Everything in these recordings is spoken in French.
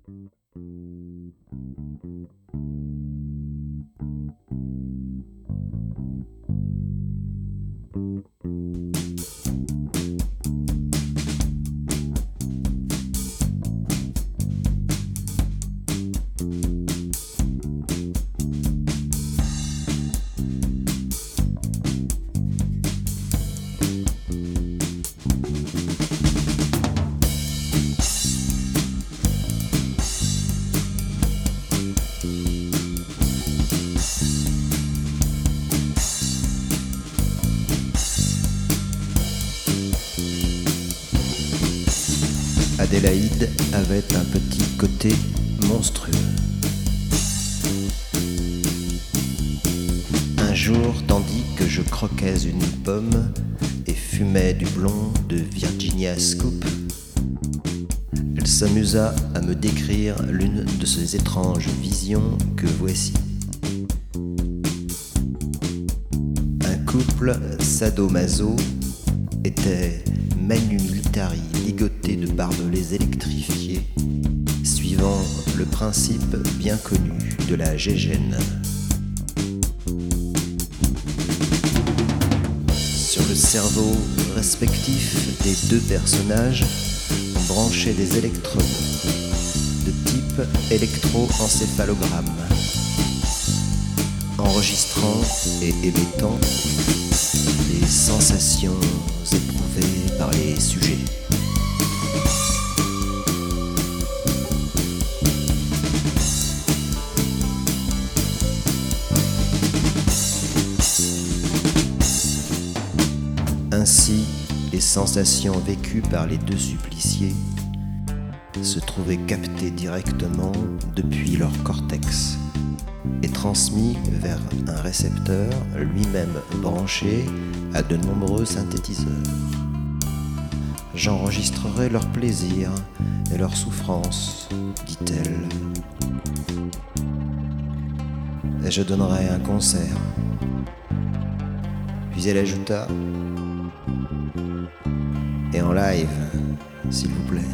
Adélaïde avait un petit côté monstrueux. Un jour, tandis que je croquais une pomme et fumais du blond de Virginia Scoop, elle s'amusa à me décrire l'une de ces étranges visions que voici. Un couple sadomaso était manu militari ligoté de barbelés électrifiés, suivant le principe bien connu de la gégène. Sur le cerveau respectif des deux personnages, on branchait des électrodes de type électroencéphalogramme, enregistrant et émettant les sensations éprouvées par les sujets. Ainsi, les sensations vécues par les deux suppliciés se trouvaient captées directement depuis leur cortex et transmis vers un récepteur lui-même branché à de nombreux synthétiseurs. J'enregistrerai leur plaisir et leur souffrance, dit-elle. Et je donnerai un concert. Puis elle ajouta: et en live, s'il vous plaît.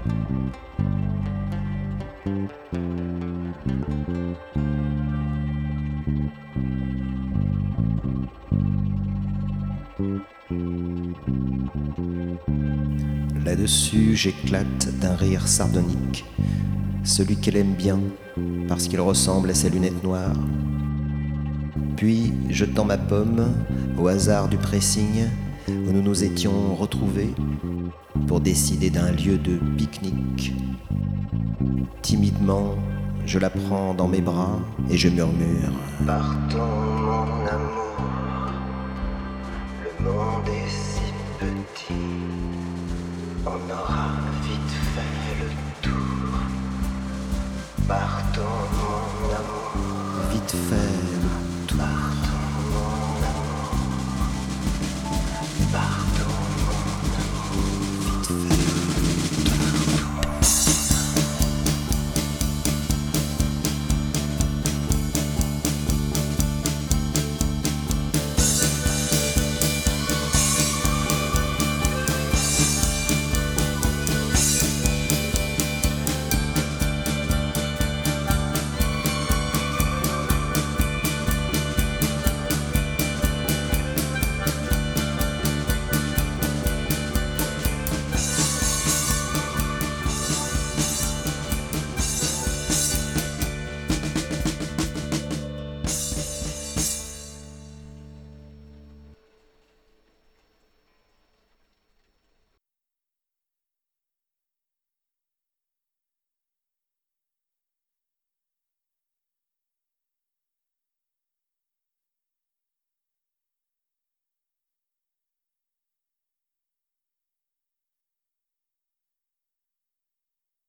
Là-dessus, j'éclate d'un rire sardonique, celui qu'elle aime bien, parce qu'il ressemble à ses lunettes noires. Puis, jetant ma pomme au hasard du pressing où nous nous étions retrouvés pour décider d'un lieu de pique-nique, timidement, je la prends dans mes bras et je murmure: partons, mon amour, le monde est si petit, on aura vite fait le tour. Partons, mon amour, vite fait